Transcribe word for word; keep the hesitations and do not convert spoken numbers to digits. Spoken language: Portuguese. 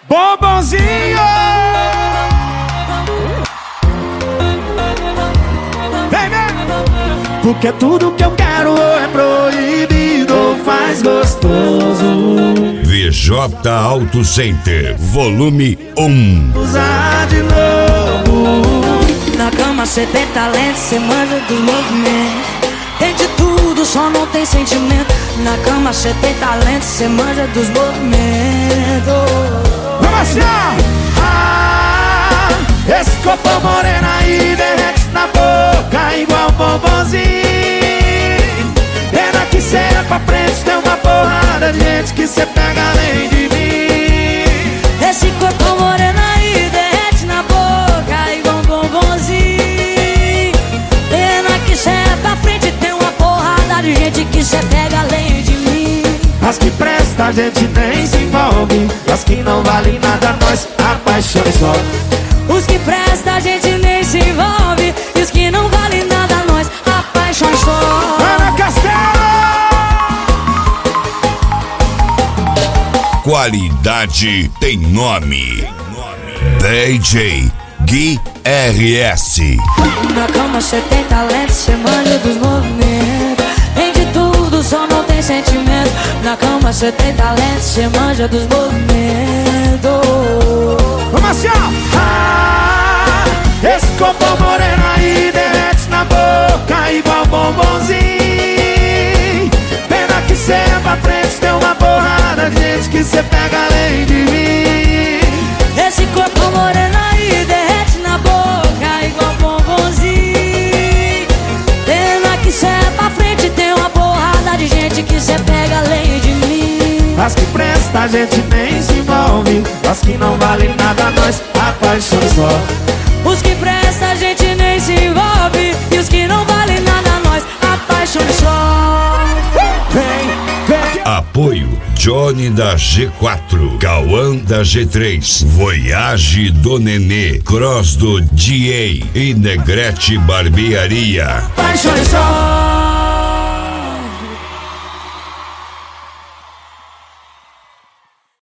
Bombonzinho. Vem, vem. Porque tudo que eu quero é proibido ou faz gostoso. V J Auto Center, volume um. Usar de novo. Na cama cê tem talento, cê manja dos movimentos. Tem de tudo, só não tem sentimento. Na cama cê tem talento, cê manja dos movimentos. Vamos assim, ah, esse corpo moreno aí derrete na boca igual bombonzinho. Pena que cê é pra frente, tem uma porrada de gente que cê pega além de mim. Esse corpo moreno aí derrete na boca igual bombonzinho. Pena que cê é pra frente, tem uma porrada de gente que cê pega além de mim. As que presta a gente nem se envolve, as que não valem nada nós apaixonamos só. Os que presta a gente nem se envolve, e os que não valem nada nós apaixonamos só. Ana Castelo! Qualidade tem nome. D J Gui R S. Na cama cê tem talento, cê manja dos movimentos. Tem de tudo, só não tem sentimento. Na cama cê tem talento, cê manja dos movimentos. Vamos assim, ó! Ah, esse corpo moreno aí derrete na boca igual bombonzinho. Pena que cê é pra frente, tem uma porrada de gente que cê pega além de mim. Esse corpo moreno aí derrete na boca igual bombonzinho. Pena que cê é pra frente, tem uma porrada de gente que cê pega além de mim. As que presta a gente nem se envolve, as que não valem nada nós apaixonamos só. Os que presta a gente nem se envolve, e os que não valem nada nós apaixonamos só. Vem, vem. Apoio Johnny da G quatro, Cauã da G três, Voyage do Nenê, Cross do D A e Negrete Barbearia. Apaixonamos só.